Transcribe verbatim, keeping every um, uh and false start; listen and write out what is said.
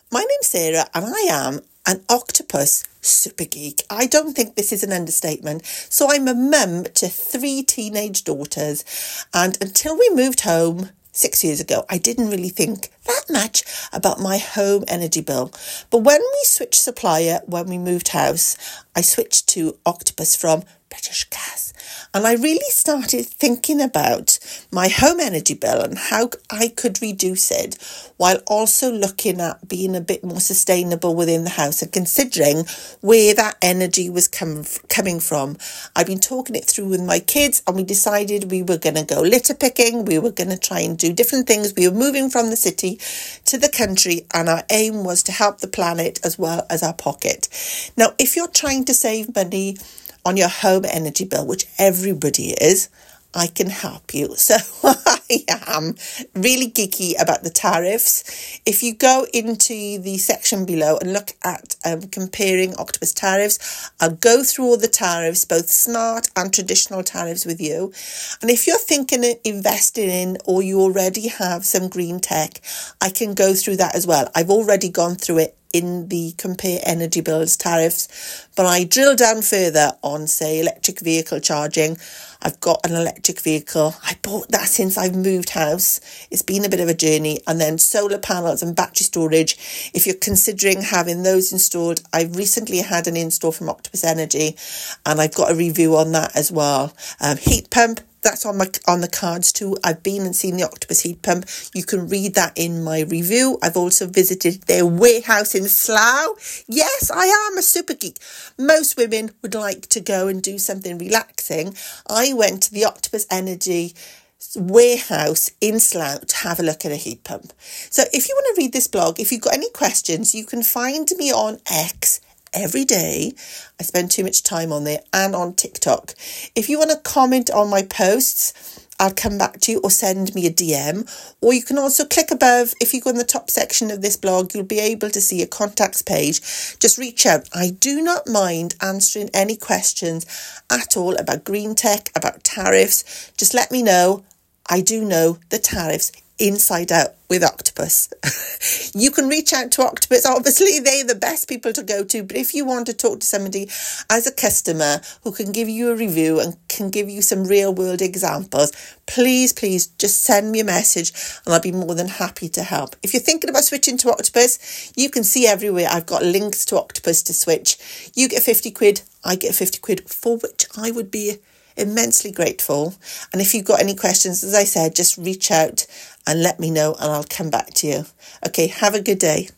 My name's Sarah and I am an octopus super geek. I don't think this is an understatement. So I'm a mum to three teenage daughters, and until we moved home six years ago, I didn't really think that much about my home energy bill. But when we switched supplier, when we moved house, I switched to Octopus from British Gas. And I really started thinking about my home energy bill and how I could reduce it while also looking at being a bit more sustainable within the house and considering where that energy was com- coming from. I've been talking it through with my kids and we decided we were going to go litter picking. We were going to try and do different things. We were moving from the city to the country and our aim was to help the planet as well as our pocket. Now, if you're trying to save money on your home energy bill, which everybody is, I can help you. So I am really geeky about the tariffs. If you go into the section below and look at um, comparing Octopus tariffs, I'll go through all the tariffs, both smart and traditional tariffs with you. And if you're thinking of investing in or you already have some green tech, I can go through that as well. I've already gone through it in the compare energy bills tariffs, but I drill down further on, say, electric vehicle charging. I've got an electric vehicle. I bought that since I've moved house. It's been a bit of a journey. And then solar panels and battery storage. If you're considering having those installed, I've recently had an install from Octopus Energy and I've got a review on that as well. Um, heat pump. That's on my on the cards too. I've been and seen the Octopus heat pump. You can read that in my review. I've also visited their warehouse in Slough. Yes, I am a super geek. Most women would like to go and do something relaxing. I went to the Octopus Energy warehouse in Slough to have a look at a heat pump. So if you want to read this blog, if you've got any questions, you can find me on X every day. I spend too much time on there, and on TikTok. If you want to comment on my posts, I'll come back to you, or send me a D M, or you can also click above. If you go in the top section of this blog, you'll be able to see a contacts page. Just reach out. I do not mind answering any questions at all about green tech, about tariffs. Just let me know. I do know the tariffs inside out with Octopus. You can reach out to Octopus. Obviously, they're the best people to go to. But if you want to talk to somebody as a customer who can give you a review and can give you some real world examples, please, please just send me a message and I'll be more than happy to help. If you're thinking about switching to Octopus, you can see everywhere I've got links to Octopus to switch. You get fifty quid, I get fifty quid, for which I would be immensely grateful. And if you've got any questions, as I said, just reach out and let me know and I'll come back to you. Okay, have a good day.